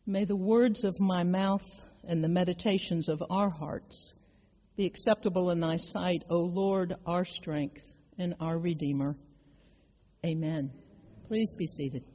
May the words of my mouth and the meditations of our hearts be acceptable in thy sight, O Lord, our strength and our Redeemer. Amen. Please be seated.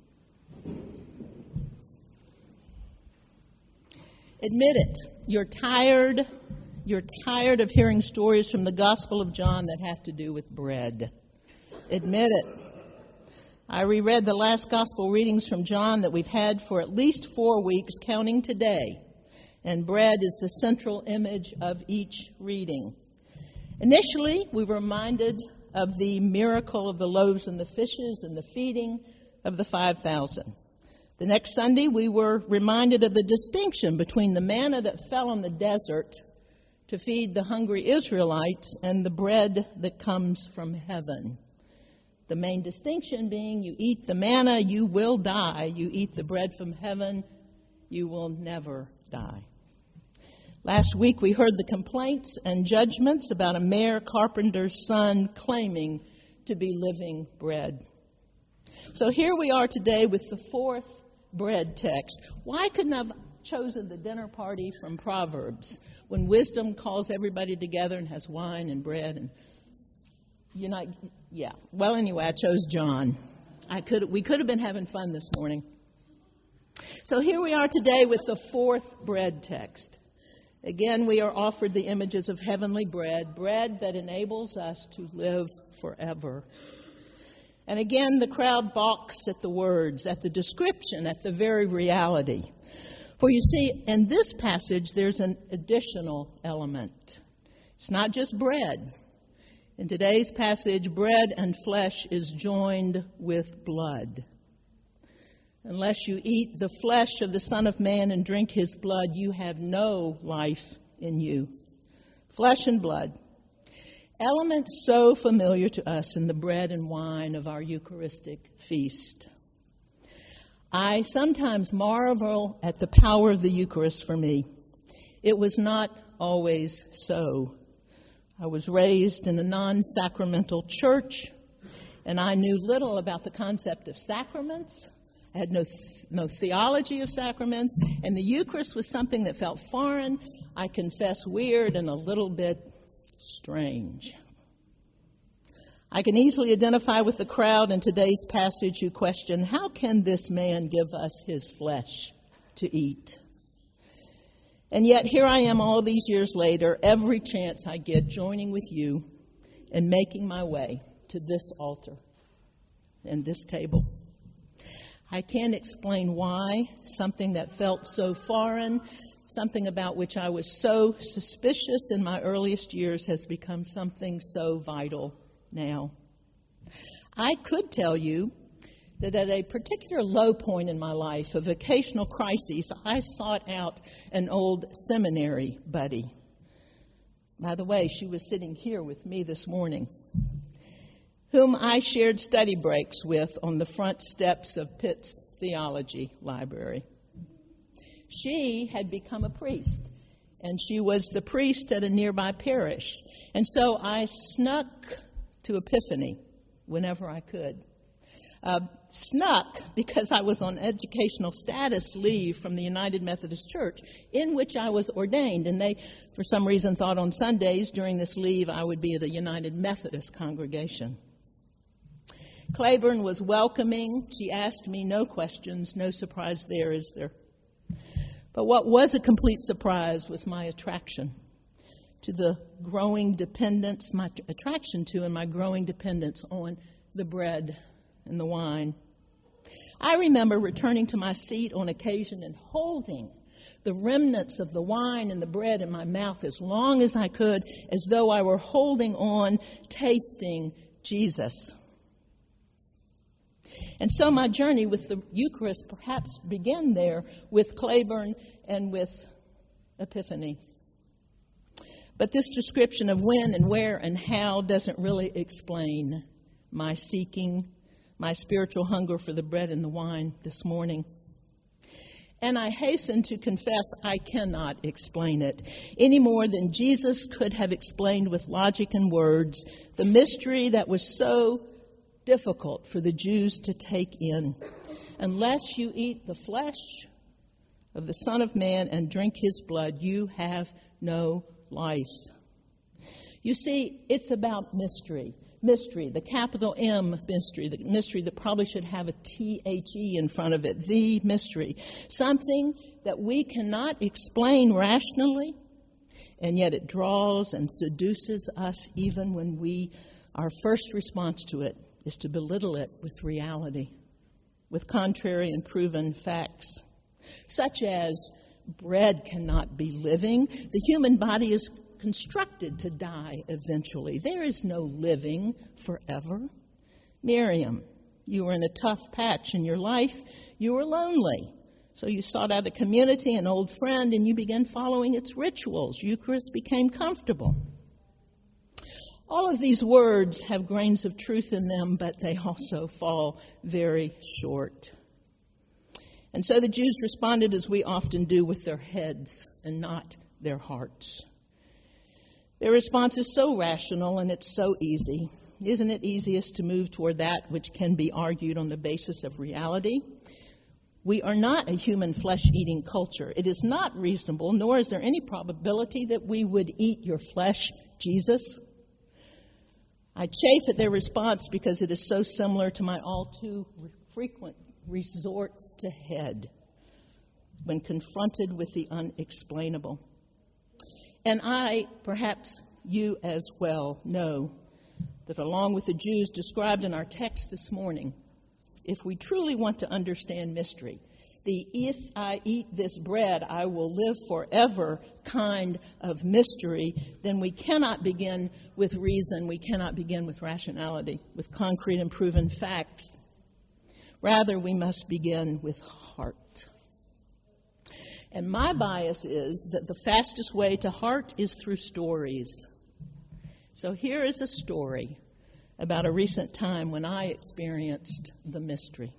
Admit it. You're tired of hearing stories from the Gospel of John that have to do with bread. Admit it. I reread the last Gospel readings from John that we've had for at least 4 weeks, counting today. And bread is the central image of each reading. Initially, we were reminded of the miracle of the loaves and the fishes and the feeding of the 5,000. The next Sunday, we were reminded of the distinction between the manna that fell in the desert to feed the hungry Israelites and the bread that comes from heaven. The main distinction being you eat the manna, you will die. You eat the bread from heaven, you will never die. Last week we heard the complaints and judgments about a mayor carpenter's son claiming to be living bread. So here we are today with the fourth bread text. Why couldn't I have chosen the dinner party from Proverbs when wisdom calls everybody together and has wine and bread and Well, anyway, I chose John. We could have been having fun this morning. So here we are today with the fourth bread text. Again, we are offered the images of heavenly bread, bread that enables us to live forever. And again, the crowd balks at the words, at the description, at the very reality. For you see, in this passage, there's an additional element. It's not just bread. In today's passage, bread and flesh is joined with blood. Unless you eat the flesh of the Son of Man and drink his blood, you have no life in you. Flesh and blood. Elements so familiar to us in the bread and wine of our Eucharistic feast. I sometimes marvel at the power of the Eucharist for me. It was not always so. I was raised in a non-sacramental church, and I knew little about the concept of sacraments. I had no theology of sacraments, and the Eucharist was something that felt foreign, I confess weird, and a little bit strange. I can easily identify with the crowd in today's passage who question, how can this man give us his flesh to eat? And yet here I am all these years later, every chance I get joining with you and making my way to this altar and this table. I can't explain why something that felt so foreign, something about which I was so suspicious in my earliest years has become something so vital now. I could tell you that at a particular low point in my life, a vocational crisis, I sought out an old seminary buddy. By the way, she was sitting here with me this morning, whom I shared study breaks with on the front steps of Pitt's Theology Library. She had become a priest, and she was the priest at a nearby parish. And so I snuck to Epiphany whenever I could. Snuck because I was on educational status leave from the United Methodist Church, in which I was ordained. And they, for some reason, thought on Sundays during this leave I would be at a United Methodist congregation. Claiborne was welcoming. She asked me no questions, no surprise there, is there? But what was a complete surprise was my attraction to the growing dependence, my attraction to and my growing dependence on the bread and the wine. I remember returning to my seat on occasion and holding the remnants of the wine and the bread in my mouth as long as I could, as though I were holding on, tasting Jesus. And so my journey with the Eucharist perhaps began there with Claiborne and with Epiphany. But this description of when and where and how doesn't really explain my seeking, my spiritual hunger for the bread and the wine this morning. And I hasten to confess I cannot explain it any more than Jesus could have explained with logic and words the mystery that was so difficult for the Jews to take in. Unless you eat the flesh of the Son of Man and drink his blood, you have no life. You see, it's about mystery. Mystery, the capital M mystery, the mystery that probably should have a T-H-E in front of it, the mystery. Something that we cannot explain rationally, and yet it draws and seduces us even when our first response to it is to belittle it with reality, with contrary and proven facts, such as bread cannot be living. The human body is constructed to die eventually. There is no living forever. Miriam, you were in a tough patch in your life. You were lonely. So you sought out a community, an old friend, and you began following its rituals. Eucharist became comfortable. All of these words have grains of truth in them, but they also fall very short. And so the Jews responded as we often do, with their heads and not their hearts. Their response is so rational and it's so easy. Isn't it easiest to move toward that which can be argued on the basis of reality? We are not a human flesh-eating culture. It is not reasonable, nor is there any probability that we would eat your flesh, Jesus. I chafe at their response because it is so similar to my all too frequent resorts to head when confronted with the unexplainable. And I, perhaps you as well, know that along with the Jews described in our text this morning, if we truly want to understand mystery, the if I eat this bread, I will live forever kind of mystery, then we cannot begin with reason, we cannot begin with rationality, with concrete and proven facts. Rather, we must begin with heart. And my bias is that the fastest way to heart is through stories. So here is a story about a recent time when I experienced the mystery.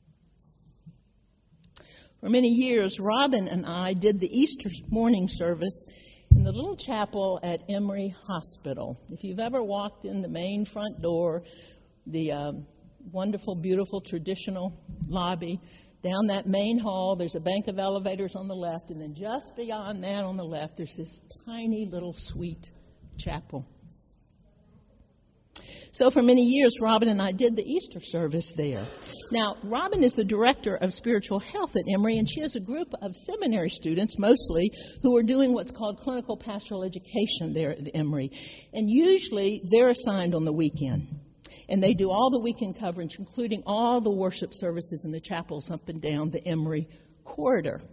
For many years, Robin and I did the Easter morning service in the little chapel at Emory Hospital. If you've ever walked in the main front door, the wonderful, beautiful, traditional lobby, down that main hall, there's a bank of elevators on the left, and then just beyond that on the left, there's this tiny little sweet chapel. So for many years, Robin and I did the Easter service there. Now, Robin is the director of spiritual health at Emory, and she has a group of seminary students, mostly, who are doing what's called clinical pastoral education there at Emory. And usually, they're assigned on the weekend. And they do all the weekend coverage, including all the worship services in the chapels up and down the Emory corridor.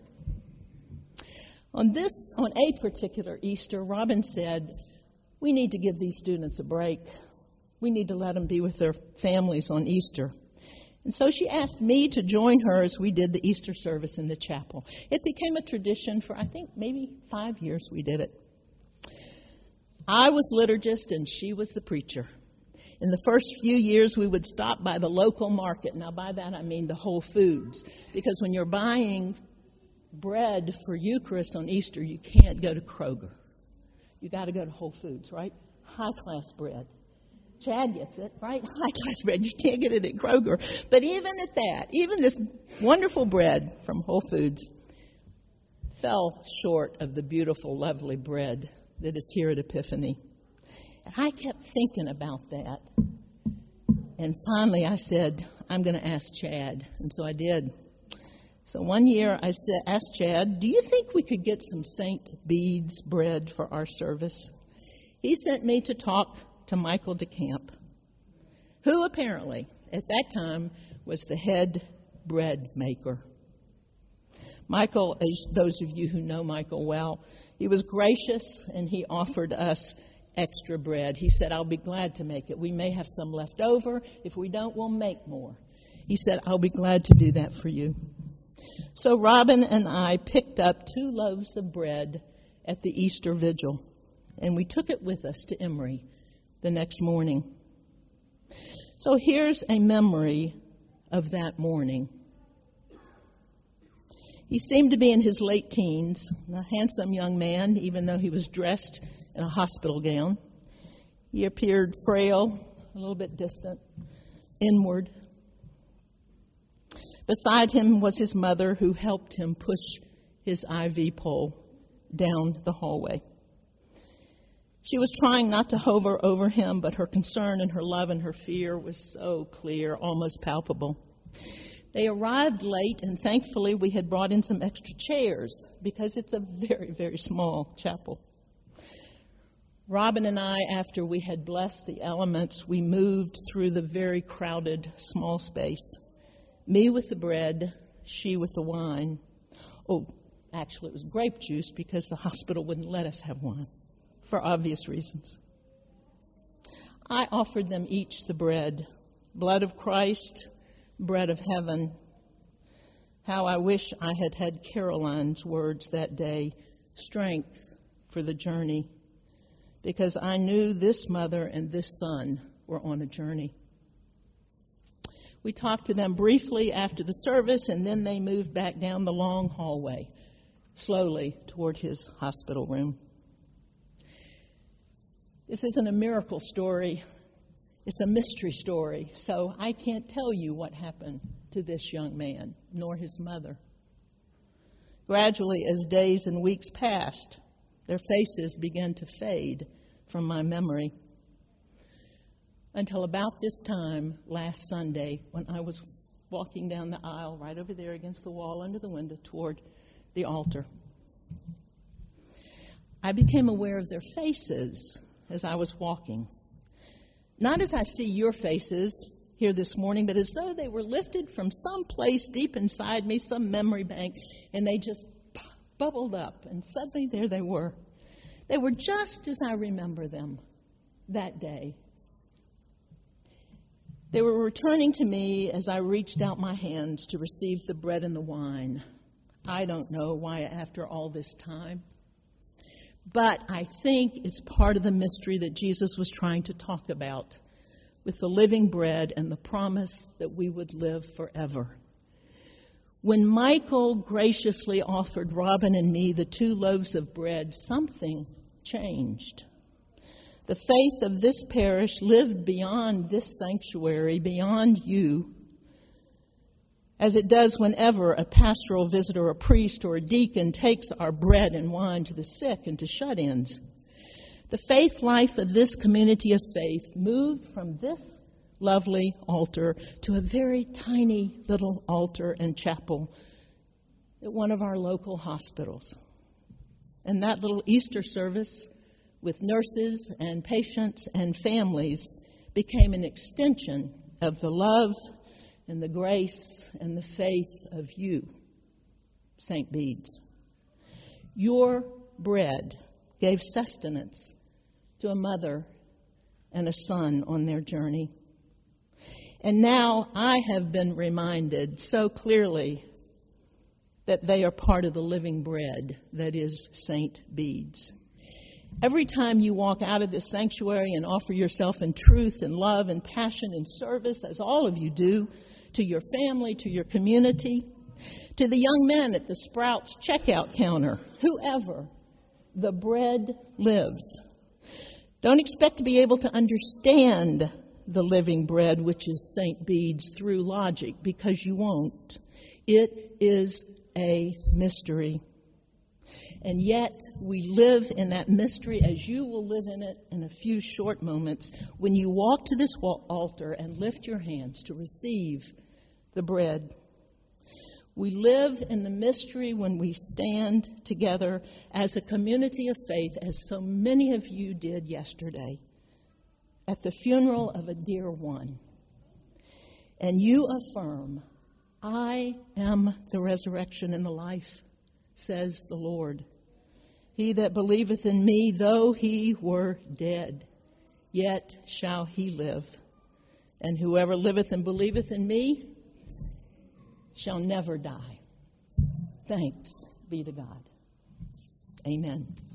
On a particular Easter, Robin said, we need to give these students a break. We need to let them be with their families on Easter. And so she asked me to join her as we did the Easter service in the chapel. It became a tradition for, I think, maybe 5 years we did it. I was liturgist and she was the preacher. In the first few years, we would stop by the local market. Now, by that, I mean the Whole Foods. Because when you're buying bread for Eucharist on Easter, you can't go to Kroger. You got to go to Whole Foods, right? High-class bread. Chad gets it, right? High-class bread. You can't get it at Kroger. But even at that, even this wonderful bread from Whole Foods fell short of the beautiful, lovely bread that is here at Epiphany. And I kept thinking about that. And finally I said, I'm going to ask Chad. And so I did. So one year I asked Chad, do you think we could get some St. Bede's bread for our service? He sent me to talk to Michael DeCamp, who apparently at that time was the head bread maker. Michael, as those of you who know Michael well, he was gracious and he offered us extra bread. He said, I'll be glad to make it. We may have some left over. If we don't, we'll make more. He said, I'll be glad to do that for you. So Robin and I picked up 2 loaves of bread at the Easter Vigil, and we took it with us to Emory the next morning. So here's a memory of that morning. He seemed to be in his late teens, a handsome young man, even though he was dressed in a hospital gown. He appeared frail, a little bit distant, inward. Beside him was his mother, who helped him push his IV pole down the hallway. She was trying not to hover over him, but her concern and her love and her fear was so clear, almost palpable. They arrived late, and thankfully we had brought in some extra chairs because it's a very, very small chapel. Robin and I, after we had blessed the elements, we moved through the very crowded small space. Me with the bread, she with the wine. Oh, actually it was grape juice because the hospital wouldn't let us have wine for obvious reasons. I offered them each the bread, blood of Christ, bread of heaven. How I wish I had had Caroline's words that day, strength for the journey, because I knew this mother and this son were on a journey. We talked to them briefly after the service, and then they moved back down the long hallway, slowly toward his hospital room. This isn't a miracle story. It's a mystery story, so I can't tell you what happened to this young man, nor his mother. Gradually, as days and weeks passed, their faces began to fade from my memory, until about this time last Sunday when I was walking down the aisle right over there against the wall under the window toward the altar. I became aware of their faces as I was walking. Not as I see your faces here this morning, but as though they were lifted from some place deep inside me, some memory bank, and they just bubbled up, and suddenly there they were. They were just as I remember them that day. They were returning to me as I reached out my hands to receive the bread and the wine. I don't know why after all this time, but I think it's part of the mystery that Jesus was trying to talk about with the living bread and the promise that we would live forever. When Michael graciously offered Robin and me the 2 loaves of bread, something changed. The faith of this parish lived beyond this sanctuary, beyond you, as it does whenever a pastoral visitor, a priest, or a deacon takes our bread and wine to the sick and to shut-ins. The faith life of this community of faith moved from this lovely altar to a very tiny little altar and chapel at one of our local hospitals. And that little Easter service with nurses and patients and families became an extension of the love and the grace and the faith of you, St. Bede's. Your bread gave sustenance to a mother and a son on their journey. And now I have been reminded so clearly that they are part of the living bread that is St. Bede's. Every time you walk out of this sanctuary and offer yourself in truth and love and passion and service, as all of you do, to your family, to your community, to the young men at the Sprouts checkout counter, whoever, the bread lives. Don't expect to be able to understand the living bread, which is St. Bede's, through logic, because you won't. It is a mystery. And yet we live in that mystery as you will live in it in a few short moments when you walk to this altar and lift your hands to receive the bread. We live in the mystery when we stand together as a community of faith, as so many of you did yesterday at the funeral of a dear one. And you affirm, I am the resurrection and the life, says the Lord. He that believeth in me, though he were dead, yet shall he live. And whoever liveth and believeth in me shall never die. Thanks be to God. Amen.